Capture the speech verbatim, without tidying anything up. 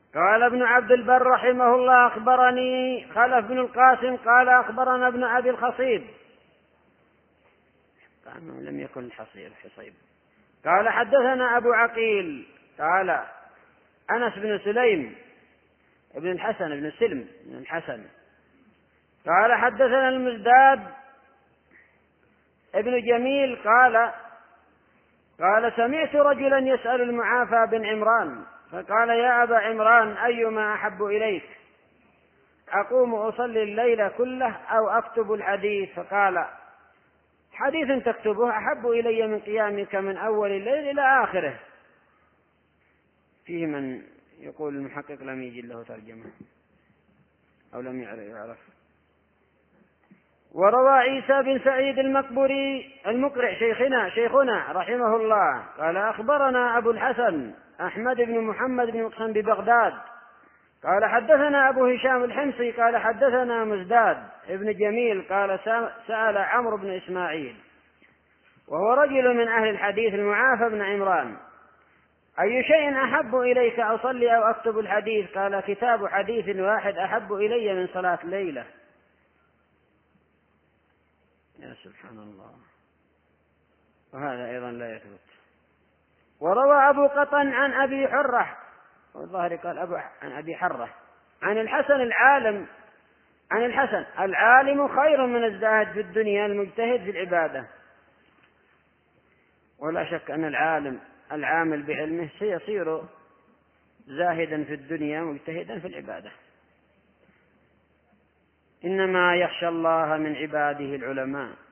قال ابن عبد البر رحمه الله أخبرني خلف بن القاسم قال أخبرنا ابن أبي الخصيب لم يكن الحصيب حصيب قال حدثنا أبو عقيل قال أنس بن سليم ابن الحسن ابن سلم بن الحسن قال حدثنا المزداد ابن جميل قال قال سمعت رجلا يسأل المعافى بن عمران فقال يا أبا عمران أيما أحب إليك أقوم أصلي الليل كله أو أكتب الحديث؟ فقال حديث تكتبه أحب إلي من قيامك من أول الليل إلى آخره. فيه من يقول المحقق لم يجد له ترجمة أو لم يعرف. وروى عيسى بن سعيد المقبري المقرع شيخنا شيخنا رحمه الله قال أخبرنا أبو الحسن أحمد بن محمد بن مقسم ببغداد قال حدثنا أبو هشام الحمصي قال حدثنا مزداد ابن جميل قال سأل عمرو بن إسماعيل وهو رجل من أهل الحديث المعافى بن عمران أي شيء أحب إليك أصلي أو أكتب الحديث؟ قال كتاب حديث واحد أحب إلي من صلاة ليلة. يا سبحان الله. وهذا أيضا لا يثبت. وروى أبو قطن عن أبي حرة والظاهر قال أبو عن أبي حرة عن الحسن العالم عن الحسن العالم خير من الزاهد في الدنيا المجتهد في العبادة. ولا شك أن العالم العامل بعلمه سيصير زاهدا في الدنيا مجتهدا في العبادة. إنما يخشى الله من عباده العلماء.